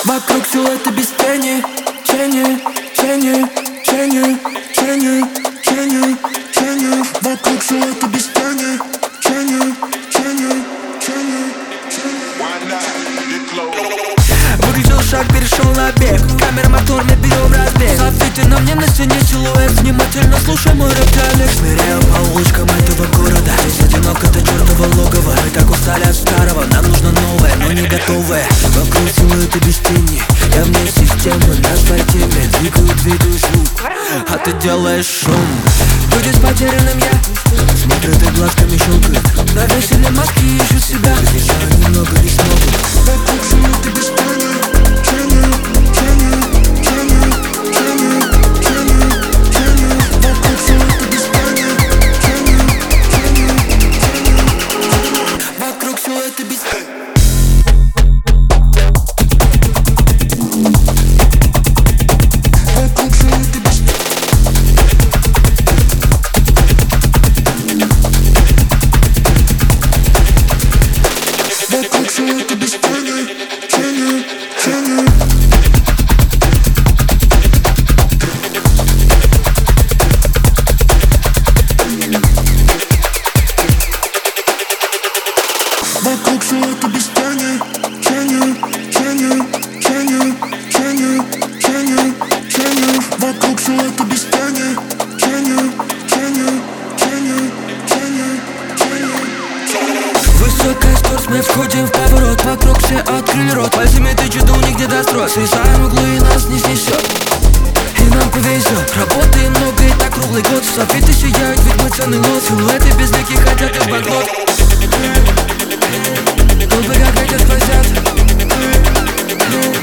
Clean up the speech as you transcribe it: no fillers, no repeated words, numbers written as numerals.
Вокруг силуэты без тени, тени, тени, тени, тени, тени, тени. Вокруг силуэты без тени, тени, тени, тени, тени. Выключил шаг, перешел на бег. Камера, мотор, не берем разбег. Софите на мне на стене силуэт. Внимательно слушай мой рэп-диалект. Шныряю по улочкам этого города. Здесь одиноко, это чертово логово. Мы так устали от старого, нам нужно новое, но не готовое. Вокруг силуэты без тени. Я вне системы, на асфальте двигаю звук, а ты делаешь шум. Люди с потерянным я, смотрят и глазками щелкают. Навесили маски и ищут себя. Еще немного не смогут. Вокруг силуэты без тени, тени, тени, тени, тени, тени, тени. Вокруг силуэты без тени, тени, тени, тени. Вокруг силуэты без тени. Вокруг силуэты без тени, тени, тени, тени, тени, тени, тени. Вокруг силуэты без тени, тени, тени, тени, тени, тени. Высокая скорость, мы входим в поворот. Вокруг все открыли рот. Пальцами тычут, у них где-то строй. Свисаем углы и нас не снесет. И нам повезет. Работы много и так круглый год. Софиты сияют, ведь мы ценный лот. Силуэты безликие хотят их банкрот. Толпы как ветер сквозят.